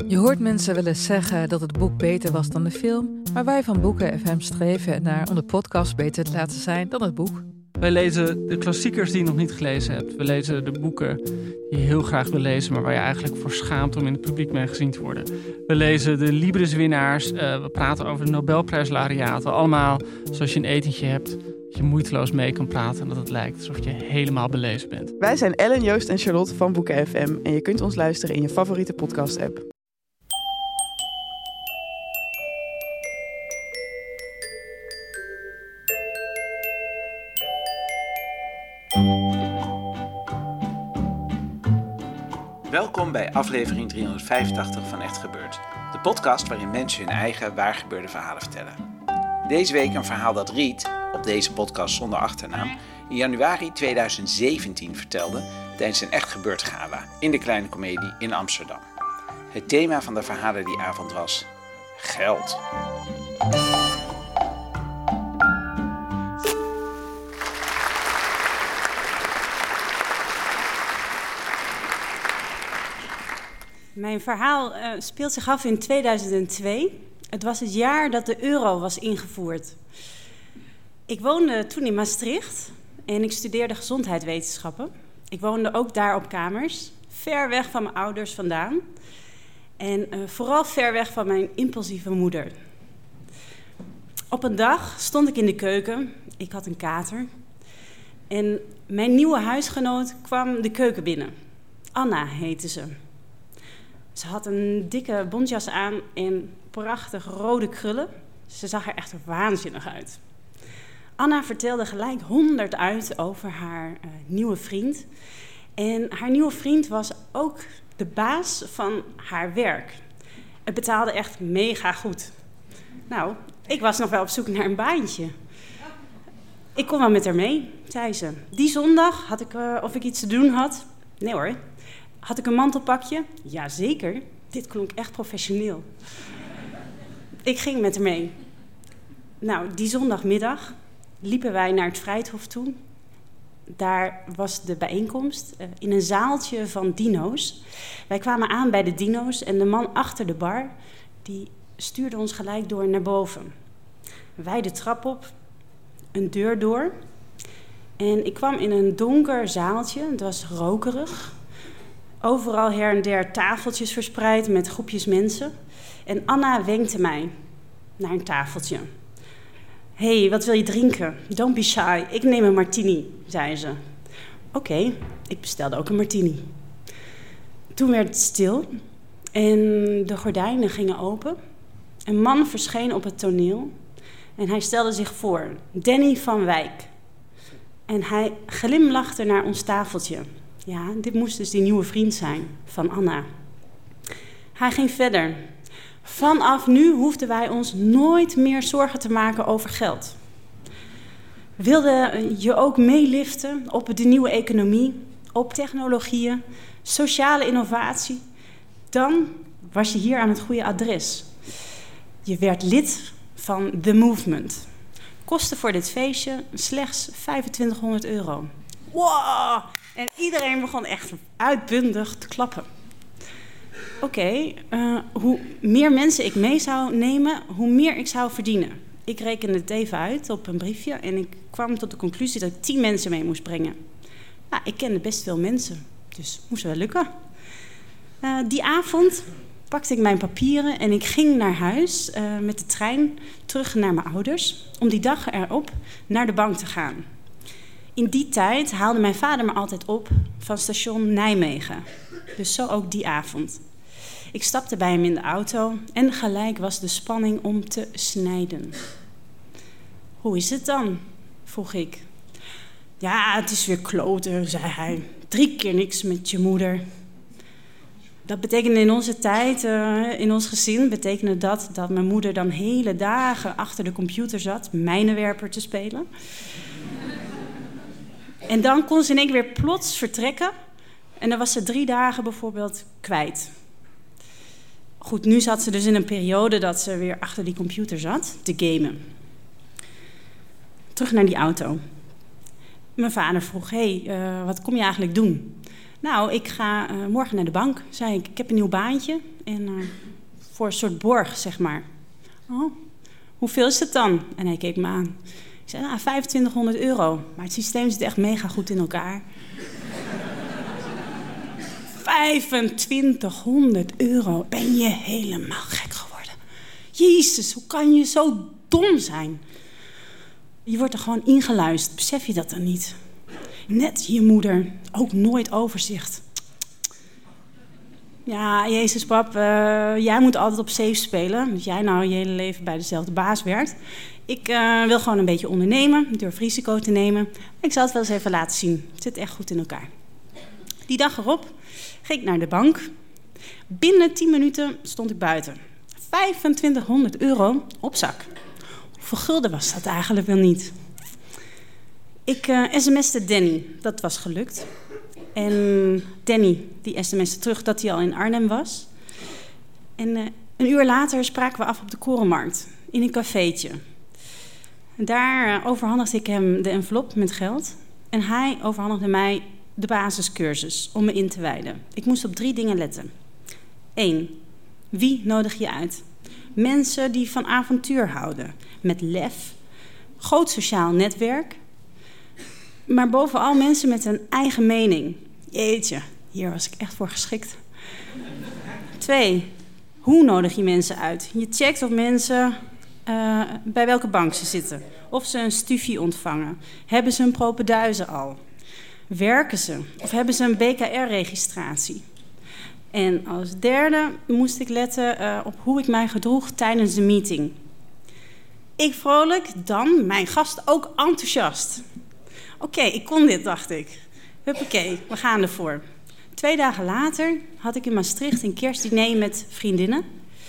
Je hoort mensen wel eens zeggen dat het boek beter was dan de film, maar wij van Boeken FM streven ernaar om de podcast beter te laten zijn dan het boek. Wij lezen de klassiekers die je nog niet gelezen hebt. We lezen de boeken die je heel graag wil lezen, maar waar je eigenlijk voor schaamt om in het publiek mee gezien te worden. We lezen de Libris-winnaars. We praten over de Nobelprijslaureaten. Allemaal zoals je een etentje hebt, dat je moeiteloos mee kan praten en dat het lijkt alsof je helemaal belezen bent. Wij zijn Ellen, Joost en Charlotte van Boeken FM en je kunt ons luisteren in je favoriete podcast-app. Welkom bij aflevering 385 van Echt Gebeurd. De podcast waarin mensen hun eigen waargebeurde verhalen vertellen. Deze week een verhaal dat Riet, op deze podcast zonder achternaam, in januari 2017 vertelde tijdens een Echt Gebeurd gala in de Kleine Comedie in Amsterdam. Het thema van de verhalen die avond was geld. Mijn verhaal speelt zich af in 2002. Het was het jaar dat de euro was ingevoerd. Ik woonde toen in Maastricht en ik studeerde gezondheidswetenschappen. Ik woonde ook daar op kamers, ver weg van mijn ouders vandaan. En vooral ver weg van mijn impulsieve moeder. Op een dag stond ik in de keuken. Ik had een kater. En mijn nieuwe huisgenoot kwam de keuken binnen. Anna heette ze. Ze had een dikke bontjas aan en prachtig rode krullen. Ze zag er echt waanzinnig uit. Anna vertelde gelijk 100 uit over haar nieuwe vriend. En haar nieuwe vriend was ook de baas van haar werk. Het betaalde echt mega goed. Nou, ik was nog wel op zoek naar een baantje. Ik kon wel met haar mee, zei ze. Die zondag had ik of ik iets te doen had. Nee hoor. Had ik een mantelpakje? Jazeker. Dit klonk echt professioneel. Ik ging met haar mee. Nou, die zondagmiddag liepen wij naar het Vrijthof toe. Daar was de bijeenkomst in een zaaltje van dino's. Wij kwamen aan bij de dino's en de man achter de bar, die stuurde ons gelijk door naar boven. Wij de trap op, een deur door. En ik kwam in een donker zaaltje, het was rokerig. Overal her en der tafeltjes verspreid met groepjes mensen. En Anna wenkte mij naar een tafeltje. Hey, wat wil je drinken? Don't be shy, ik neem een martini, zei ze. Oké, ik bestelde ook een martini. Toen werd het stil en de gordijnen gingen open. Een man verscheen op het toneel en hij stelde zich voor, Danny van Wijk. En hij glimlachte naar ons tafeltje. Ja, dit moest dus die nieuwe vriend zijn van Anna. Hij ging verder. Vanaf nu hoefden wij ons nooit meer zorgen te maken over geld. Wilde je ook meeliften op de nieuwe economie, op technologieën, sociale innovatie? Dan was je hier aan het goede adres. Je werd lid van The Movement. Kostte voor dit feestje slechts 2500 euro. Wow! En iedereen begon echt uitbundig te klappen. Oké, hoe meer mensen ik mee zou nemen, hoe meer ik zou verdienen. Ik rekende het even uit op een briefje en ik kwam tot de conclusie dat ik 10 mensen mee moest brengen. Nou, ik kende best veel mensen, dus moest wel lukken. Die avond pakte ik mijn papieren en ik ging naar huis met de trein terug naar mijn ouders om die dag erop naar de bank te gaan. In die tijd haalde mijn vader me altijd op van station Nijmegen. Dus zo ook die avond. Ik stapte bij hem in de auto en gelijk was de spanning om te snijden. Hoe is het dan? Vroeg ik. Ja, het is weer kloten, zei hij. 3 keer niks met je moeder. Dat betekende in onze tijd, in ons gezin, betekende dat mijn moeder dan hele dagen achter de computer zat, mijnenwerper te spelen. En dan kon ze in één keer weer plots vertrekken. En dan was ze 3 dagen bijvoorbeeld kwijt. Goed, nu zat ze dus in een periode dat ze weer achter die computer zat, te gamen. Terug naar die auto. Mijn vader vroeg, wat kom je eigenlijk doen? Nou, ik ga morgen naar de bank, zei ik. Ik heb een nieuw baantje En voor een soort borg, zeg maar. Oh, hoeveel is het dan? En hij keek me aan. Ik zei, 2500 euro. Maar het systeem zit echt mega goed in elkaar. 2500 euro. Ben je helemaal gek geworden? Jezus, hoe kan je zo dom zijn? Je wordt er gewoon ingeluisterd. Besef je dat dan niet? Net je moeder. Ook nooit overzicht. Ja, Jezus pap, jij moet altijd op safe spelen. Dat jij nou je hele leven bij dezelfde baas werkt. Ik wil gewoon een beetje ondernemen. Ik durf risico te nemen. Ik zal het wel eens even laten zien. Het zit echt goed in elkaar. Die dag erop ging ik naar de bank. Binnen 10 minuten stond ik buiten. 2500 euro op zak. Hoeveel gulden was dat eigenlijk wel niet? Ik sms'te Danny. Dat was gelukt. En Danny die sms'te terug dat hij al in Arnhem was. En een uur later spraken we af op de Korenmarkt. In een cafeetje. En daar overhandigde ik hem de envelop met geld. En hij overhandigde mij de basiscursus om me in te wijden. Ik moest op 3 dingen letten. 1. Wie nodig je uit? Mensen die van avontuur houden. Met lef. Groot sociaal netwerk. Maar bovenal mensen met een eigen mening. Jeetje, hier was ik echt voor geschikt. 2. Hoe nodig je mensen uit? Je checkt of mensen bij welke bank ze zitten. Of ze een stufie ontvangen. Hebben ze een propenduizen al? Werken ze? Of hebben ze een BKR-registratie? En als derde moest ik letten op hoe ik mij gedroeg tijdens de meeting. Ik vrolijk, dan mijn gast ook enthousiast. Oké, ik kon dit, dacht ik. Huppakee, we gaan ervoor. 2 dagen later had ik in Maastricht een kerstdiner met vriendinnen.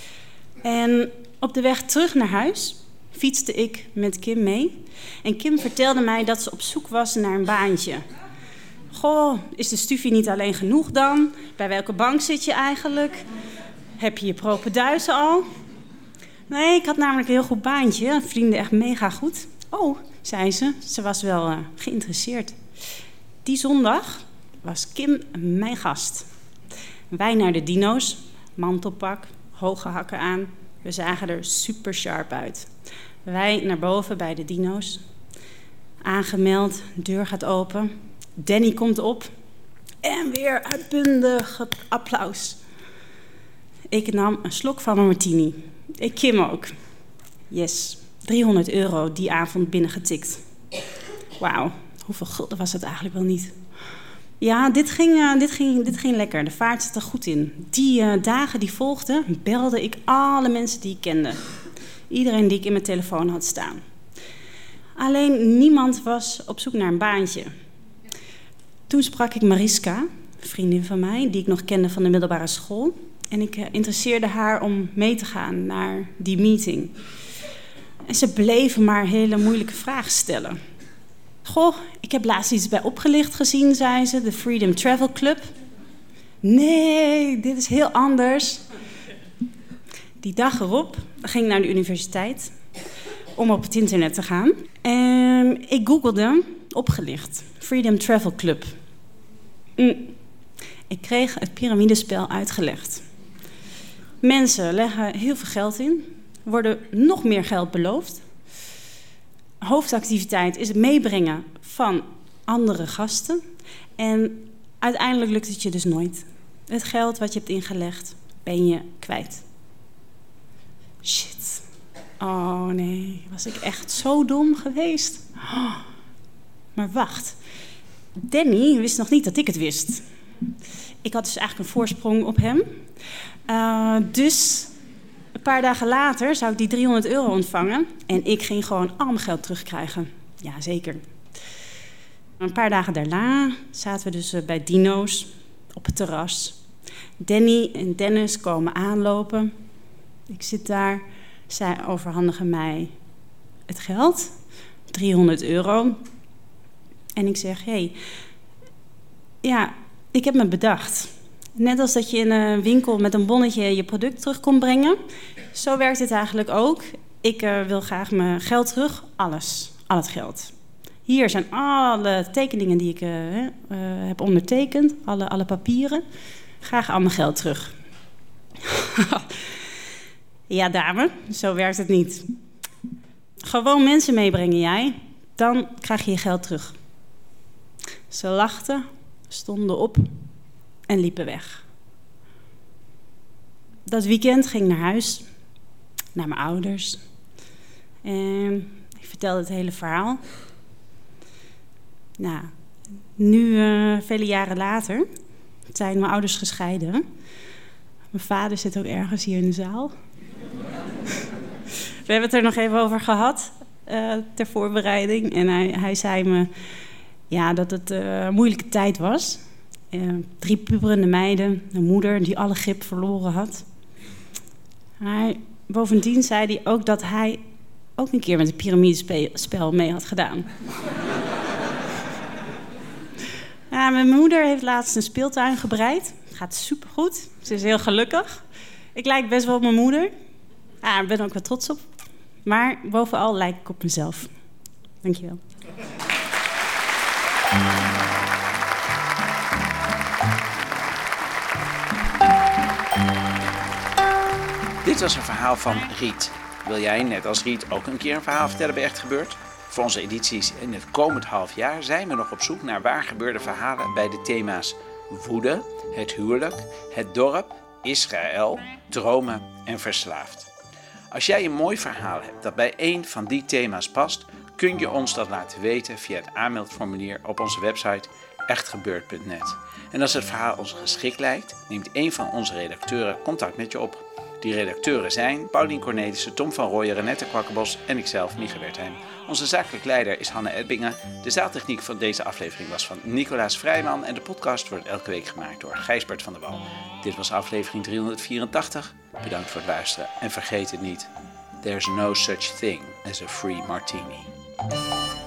En op de weg terug naar huis fietste ik met Kim mee. En Kim vertelde mij dat ze op zoek was naar een baantje. Goh, is de stufie niet alleen genoeg dan? Bij welke bank zit je eigenlijk? Heb je je propenduizen al? Nee, ik had namelijk een heel goed baantje. Vrienden echt mega goed. Oh, zei ze. Ze was wel geïnteresseerd. Die zondag was Kim mijn gast. Wij naar de dino's. Mantelpak, hoge hakken aan. We zagen er super sharp uit. Wij naar boven bij de dino's. Aangemeld, deur gaat open. Danny komt op. En weer uitbundig applaus. Ik nam een slok van mijn martini. Ik Kim ook. Yes, 300 euro die avond binnengetikt. Wauw, hoeveel gulden was het eigenlijk wel niet? Ja, dit ging lekker. De vaart zat er goed in. Die dagen die volgden, belde ik alle mensen die ik kende. Iedereen die ik in mijn telefoon had staan. Alleen niemand was op zoek naar een baantje. Toen sprak ik Mariska, een vriendin van mij, die ik nog kende van de middelbare school. En ik interesseerde haar om mee te gaan naar die meeting. En ze bleven maar hele moeilijke vragen stellen. Goh, ik heb laatst iets bij Opgelicht gezien, zei ze, de Freedom Travel Club. Nee, dit is heel anders. Die dag erop ging ik naar de universiteit om op het internet te gaan. En ik googelde Opgelicht, Freedom Travel Club. Ik kreeg het piramidespel uitgelegd. Mensen leggen heel veel geld in, worden nog meer geld beloofd. Hoofdactiviteit is het meebrengen van andere gasten. En uiteindelijk lukt het je dus nooit. Het geld wat je hebt ingelegd, ben je kwijt. Shit. Oh nee, was ik echt zo dom geweest? Oh. Maar wacht. Danny wist nog niet dat ik het wist. Ik had dus eigenlijk een voorsprong op hem. Dus een paar dagen later zou ik die 300 euro ontvangen. En ik ging gewoon al mijn geld terugkrijgen. Ja, zeker. Een paar dagen daarna zaten we dus bij Dino's op het terras. Danny en Dennis komen aanlopen. Ik zit daar. Zij overhandigen mij het geld. 300 euro. En ik zeg, ja, ik heb me bedacht. Net als dat je in een winkel met een bonnetje je product terug kon brengen. Zo werkt het eigenlijk ook. Ik wil graag mijn geld terug. Alles. Al het geld. Hier zijn alle tekeningen die ik heb ondertekend. Alle papieren. Graag al mijn geld terug. Ja, dame, zo werkt het niet. Gewoon mensen meebrengen jij, dan krijg je je geld terug. Ze lachten, stonden op en liepen weg. Dat weekend ging ik naar huis, naar mijn ouders. En ik vertelde het hele verhaal. Nou, nu, vele jaren later, zijn mijn ouders gescheiden. Mijn vader zit ook ergens hier in de zaal. We hebben het er nog even over gehad, ter voorbereiding. En hij zei me dat het een moeilijke tijd was. 3 puberende meiden, een moeder die alle grip verloren had. Bovendien zei hij ook dat hij ook een keer met een piramidespel mee had gedaan. Mijn moeder heeft laatst een speeltuin gebreid. Het gaat supergoed. Ze is heel gelukkig. Ik lijk best wel op mijn moeder. Daar ben ik ook wel trots op. Maar bovenal lijk ik op mezelf. Dankjewel. Dit was een verhaal van Riet. Wil jij, net als Riet, ook een keer een verhaal vertellen bij Echt Gebeurd? Voor onze edities in het komend half jaar zijn we nog op zoek naar waar gebeurde verhalen bij de thema's woede, het huwelijk, het dorp, Israël, dromen en verslaafd. Als jij een mooi verhaal hebt dat bij één van die thema's past, kun je ons dat laten weten via het aanmeldformulier op onze website echtgebeurd.net. En als het verhaal ons geschikt lijkt, neemt een van onze redacteuren contact met je op. Die redacteuren zijn Paulien Cornelissen, Tom van Rooyen, Renette Kwakkenbos en ikzelf, Mieke Wertheim. Onze zakelijk leider is Hanne Edbingen. De zaaltechniek van deze aflevering was van Nicolaas Vrijman en de podcast wordt elke week gemaakt door Gijsbert van der Wal. Dit was aflevering 384. Bedankt voor het luisteren en vergeet het niet. There's no such thing as a free martini.